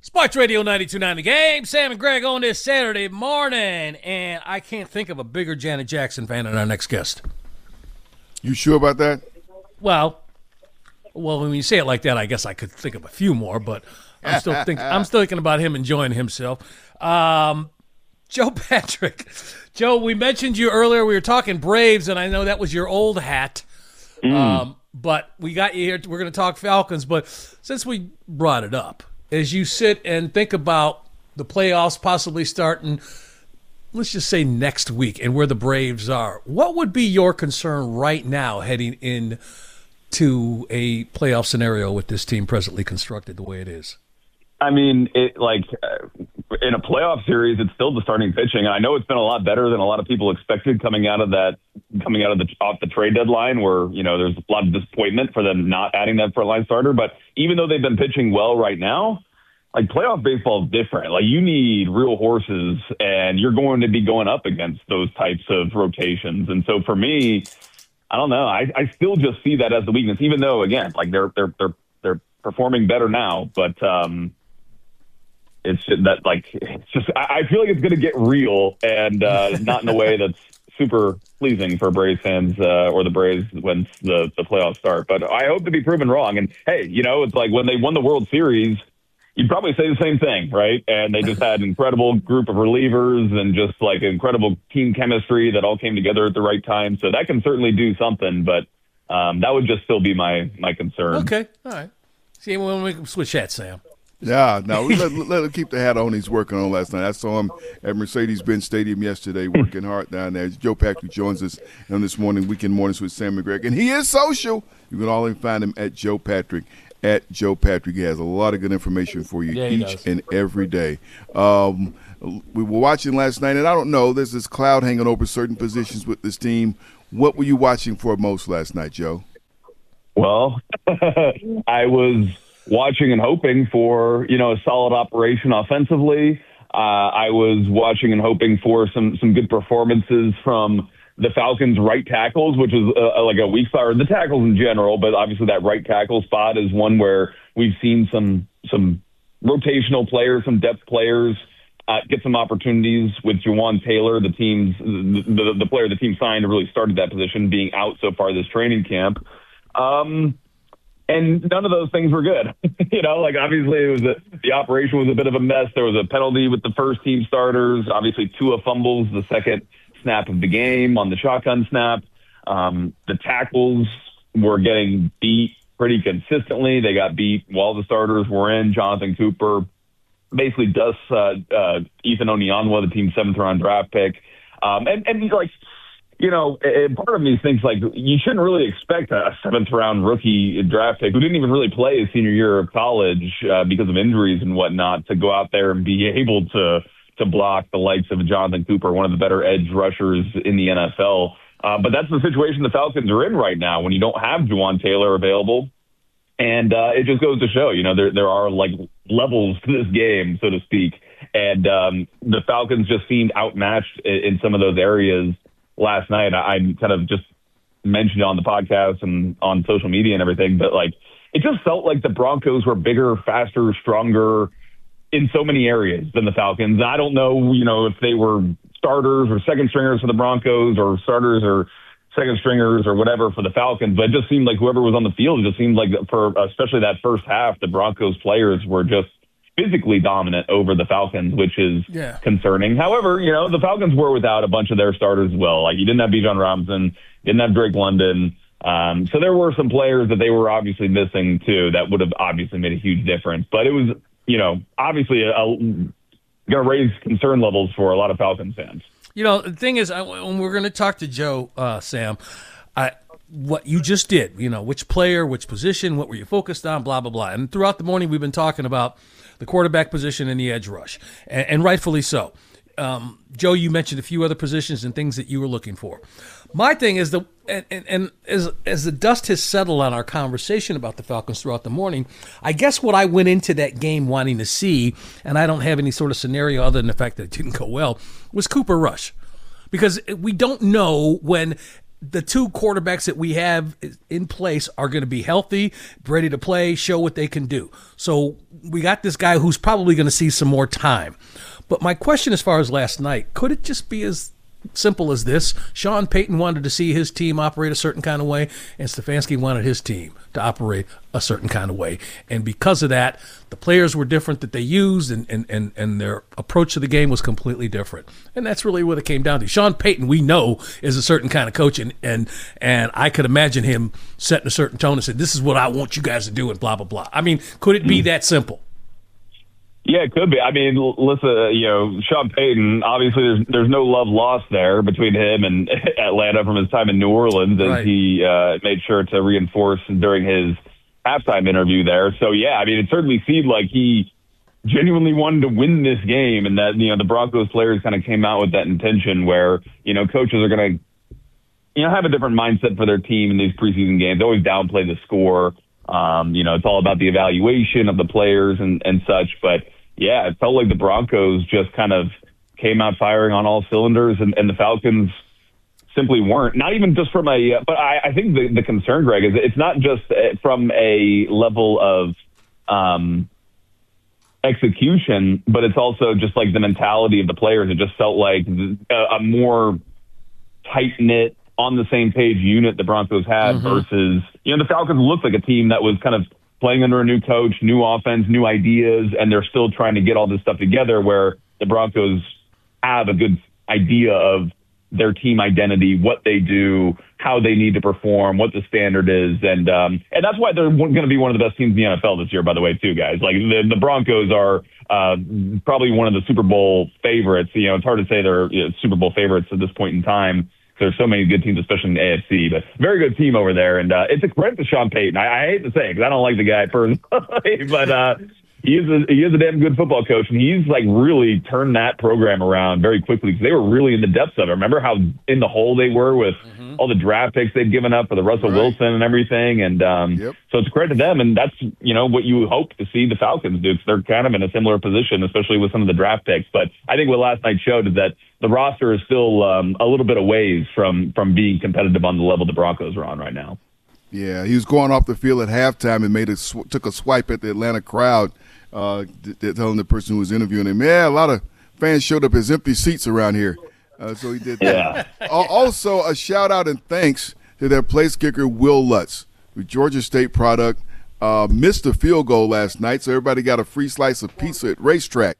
Sports Radio 92.9 The Game. Sam and Greg on this Saturday morning. And I can't think of a bigger Janet Jackson fan than our next guest. You sure about that? Well, when you say it like that, I guess I could think of a few more, but I'm still thinking about him enjoying himself. Joe Patrick. Joe, we mentioned you earlier. We were talking Braves, and I know that was your old hat. But we got you here. We're going to talk Falcons. But since we brought it up, as you sit and think about the playoffs possibly starting, let's just say next week, and where the Braves are, what would be your concern right now heading in to a playoff scenario with this team presently constructed the way it is? I mean, in a playoff series, it's still the starting pitching. I know it's been a lot better than a lot of people expected coming out of off the trade deadline, where there's a lot of disappointment for them not adding that frontline starter. But even though they've been pitching well right now, playoff baseball is different. You need real horses, and you're going to be going up against those types of rotations. And so for me, I don't know. I still just see that as the weakness, even though again, they're performing better now, but. It's that it's just I feel like it's going to get real and not in a way that's super pleasing for Braves fans or the Braves when the playoffs start. But I hope to be proven wrong. And hey, it's like when they won the World Series, you'd probably say the same thing, right? And they just had an incredible group of relievers and just incredible team chemistry that all came together at the right time. So that can certainly do something, but that would just still be my concern. Okay, all right. See, when we switch hats, Sam. Yeah, no, let him keep the hat on he's working on last night. I saw him at Mercedes-Benz Stadium yesterday working hard down there. Joe Patrick joins us on this morning, Weekend Mornings with Sam McGregor. And he is social. You can always find him at Joe Patrick. At Joe Patrick. He has a lot of good information for you each and every day. We were watching last night, and I don't know, there's this cloud hanging over certain positions with this team. What were you watching for most last night, Joe? Well, I was watching and hoping for, a solid operation offensively. I was watching and hoping for some good performances from the Falcons' right tackles, which is a weak spot, or the tackles in general, but obviously that right tackle spot is one where we've seen some rotational players, some depth players get some opportunities with Jawaan Taylor, the player the team signed to really started that position, being out so far this training camp. And none of those things were good. Obviously the operation was a bit of a mess. There was a penalty with the first team starters. Obviously Tua fumbles the second snap of the game on the shotgun snap. The tackles were getting beat pretty consistently. They got beat while the starters were in. Jonathan Cooper basically dusts Ethan Onyanwa, the team's 7th-round draft pick. Part of me thinks you shouldn't really expect a 7th-round rookie draft pick who didn't even really play his senior year of college because of injuries and whatnot to go out there and be able to block the likes of Jonathan Cooper, one of the better edge rushers in the NFL. But that's the situation the Falcons are in right now when you don't have Jawaan Taylor available. And it just goes to show, there are levels to this game, so to speak. And the Falcons just seemed outmatched in some of those areas last night. I kind of just mentioned it on the podcast and on social media and everything, but it just felt like the Broncos were bigger, faster, stronger in so many areas than the Falcons. I don't know, if they were starters or second stringers for the Broncos or starters or second stringers or whatever for the Falcons, but it just seemed like whoever was on the field, it just seemed like for especially that first half, the Broncos players were just physically dominant over the Falcons, which is concerning. However, the Falcons were without a bunch of their starters as well. You didn't have Bijan Robinson, didn't have Drake London. So there were some players that they were obviously missing too that would have obviously made a huge difference. But it was, obviously going to raise concern levels for a lot of Falcons fans. The thing is, when we're going to talk to Joe, Sam, what you just did, which player, which position, what were you focused on, blah, blah, blah. And throughout the morning, we've been talking about the quarterback position and the edge rush, and rightfully so. Joe, you mentioned a few other positions and things that you were looking for. My thing is as the dust has settled on our conversation about the Falcons throughout the morning, I guess what I went into that game wanting to see, and I don't have any sort of scenario other than the fact that it didn't go well, was Cooper Rush. Because we don't know when the two quarterbacks that we have in place are going to be healthy, ready to play, show what they can do. So we got this guy who's probably going to see some more time. But my question as far as last night, could it just be as simple as this? Sean Payton wanted to see his team operate a certain kind of way, and Stefanski wanted his team to operate a certain kind of way. And because of that, the players were different that they used, and their approach to the game was completely different. And that's really what it came down to. Sean Payton, we know, is a certain kind of coach, and I could imagine him setting a certain tone and saying, this is what I want you guys to do, and blah, blah, blah. I mean, could it be that simple? Yeah, it could be. I mean, listen, Sean Payton, obviously there's no love lost there between him and Atlanta from his time in New Orleans, as Right. he made sure to reinforce during his halftime interview there. So, yeah, I mean, it certainly seemed like he genuinely wanted to win this game, and that, the Broncos players kind of came out with that intention where, coaches are going to, have a different mindset for their team in these preseason games. They always downplay the score. It's all about the evaluation of the players and such. But, yeah, it felt like the Broncos just kind of came out firing on all cylinders, and the Falcons simply weren't. Not even just from but I think the concern, Greg, is it's not just from a level of execution, but it's also just like the mentality of the players. It just felt like a more tight-knit, on the same page unit the Broncos had versus, the Falcons looked like a team that was kind of playing under a new coach, new offense, new ideas, and they're still trying to get all this stuff together, where the Broncos have a good idea of their team identity, what they do, how they need to perform, what the standard is. And that's why they're going to be one of the best teams in the NFL this year, by the way, too, guys. Like the Broncos are probably one of the Super Bowl favorites. It's hard to say they're Super Bowl favorites at this point in time, there's so many good teams, especially in the AFC, but very good team over there. And it's a credit to Sean Payton. I hate to say it because I don't like the guy personally, but he is a damn good football coach, and he's like really turned that program around very quickly because they were really in the depths of it. Remember how in the hole they were with all the draft picks they'd given up for the Russell Wilson and everything. And so it's a credit to them, and that's what you hope to see the Falcons do, because they're kind of in a similar position, especially with some of the draft picks. But I think what last night showed is that the roster is still a little bit of ways from being competitive on the level the Broncos are on right now. Yeah, he was going off the field at halftime and took a swipe at the Atlanta crowd, telling the person who was interviewing him, a lot of fans showed up as empty seats around here. So he did that. Also, a shout-out and thanks to their place kicker, Will Lutz, the Georgia State product. Missed a field goal last night, so everybody got a free slice of pizza at Racetrack.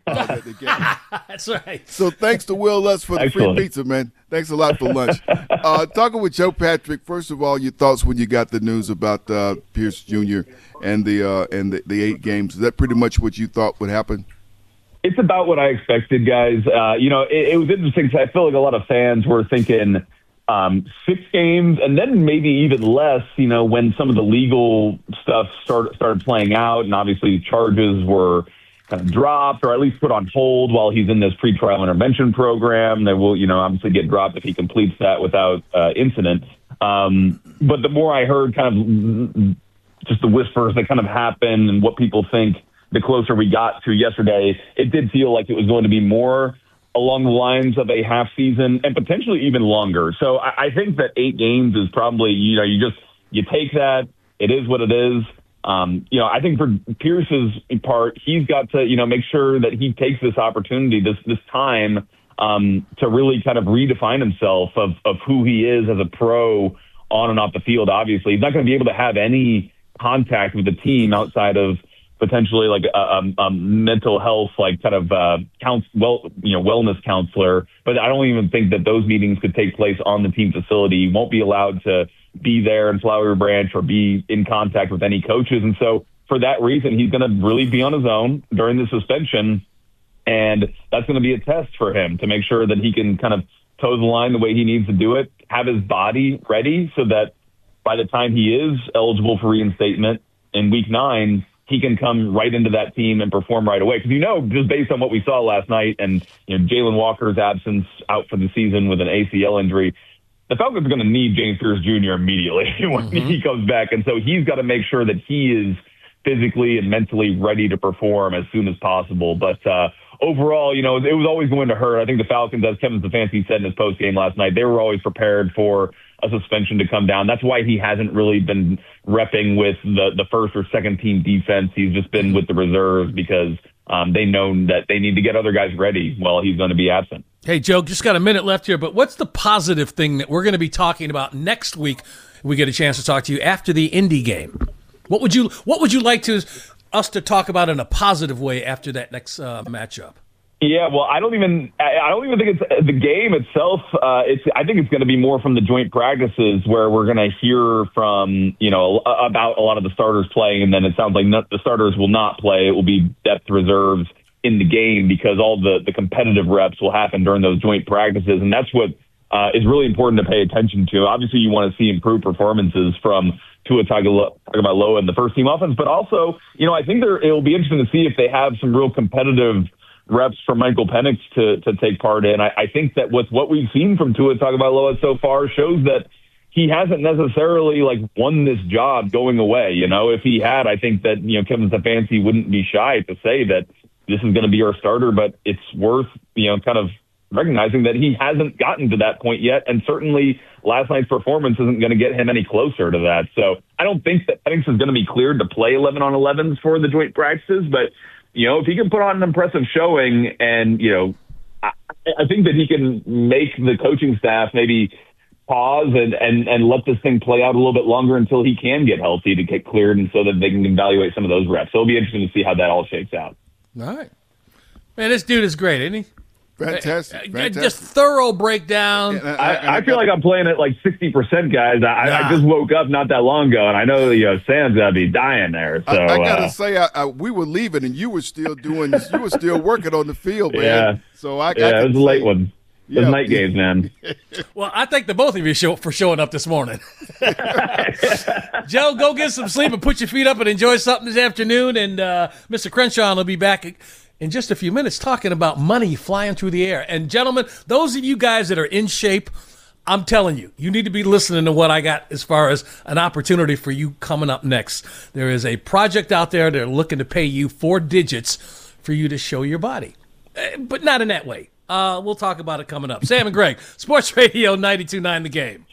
That's right. So thanks to Will Lutz for the free pizza, man. Thanks a lot for lunch. Talking with Joe Patrick, first of all, your thoughts when you got the news about Pierce Jr. and the 8 games. Is that pretty much what you thought would happen? It's about what I expected, guys. It was interesting because I feel like a lot of fans were thinking 6 games and then maybe even less, when some of the legal stuff started playing out, and obviously charges were kind of dropped or at least put on hold while he's in this pretrial intervention program. They will, obviously get dropped if he completes that without incident. But the more I heard kind of just the whispers that kind of happen and what people think, the closer we got to yesterday, it did feel like it was going to be more along the lines of a half season and potentially even longer. So I think that 8 games is probably, you take that. It is what it is. I think for Pierce's part, he's got to, make sure that he takes this opportunity, this time, to really kind of redefine himself of who he is as a pro on and off the field. Obviously, he's not going to be able to have any contact with the team outside of potentially like a mental health, like kind of wellness counselor. But I don't even think that those meetings could take place on the team facility. He won't be allowed to be there in Flowery Branch or be in contact with any coaches. And so for that reason, he's going to really be on his own during the suspension. And that's going to be a test for him to make sure that he can kind of toe the line the way he needs to do it, have his body ready so that by the time he is eligible for reinstatement in week 9, he can come right into that team and perform right away. Because, just based on what we saw last night and, Jalen Walker's absence out for the season with an ACL injury, the Falcons are going to need James Pierce Jr. immediately when he comes back. And so he's got to make sure that he is physically and mentally ready to perform as soon as possible. But overall, it was always going to hurt. I think the Falcons, as Kevin Stefanski said in his postgame last night, they were always prepared for a suspension to come down. That's why he hasn't really been repping with the first or second team defense. He's just been with the reserves because they know that they need to get other guys ready while he's going to be absent. Hey, Joe, just got a minute left here, but what's the positive thing that we're going to be talking about next week? We get a chance to talk to you after the Indy game. What would you like us to talk about in a positive way after that next matchup? Yeah, well, I don't even think it's the game itself. I think it's going to be more from the joint practices where we're going to hear from, about a lot of the starters playing, and then it sounds like the starters will not play. It will be depth reserves in the game because all the competitive reps will happen during those joint practices, and that's what is really important to pay attention to. Obviously, you want to see improved performances from Tua Tagovailoa and the first team offense, but also, I think it'll be interesting to see if they have some real competitive reps for Michael Penix to take part in. I think that with what we've seen from Tua Tagovailoa so far shows that he hasn't necessarily won this job going away. If he had, I think that, Kevin Stefanski wouldn't be shy to say that this is going to be our starter, but it's worth, kind of recognizing that he hasn't gotten to that point yet. And certainly last night's performance isn't going to get him any closer to that. So I don't think that Penix is going to be cleared to play 11 on 11s for the joint practices, but if he can put on an impressive showing and, I think that he can make the coaching staff maybe pause and let this thing play out a little bit longer until he can get healthy to get cleared and so that they can evaluate some of those reps. So it'll be interesting to see how that all shakes out. All right. Man, this dude is great, isn't he? Fantastic. Just thorough breakdown. I feel like I'm playing at 60%, guys. I just woke up not that long ago, and I know Sam's got to be dying there. So I got to say, we were leaving, and you were still working on the field, man. Yeah. So it was a late one. It was night games, man. Well, I thank the both of you for showing up this morning. Joe, go get some sleep and put your feet up and enjoy something this afternoon. And Mr. Crenshaw will be back in just a few minutes talking about money flying through the air. And gentlemen, those of you guys that are in shape, I'm telling you, you need to be listening to what I got as far as an opportunity for you coming up next. There is a project out there. They're looking to pay you 4 digits for you to show your body, but not in that way. We'll talk about it coming up. Sam and Greg, Sports Radio 92.9 The Game.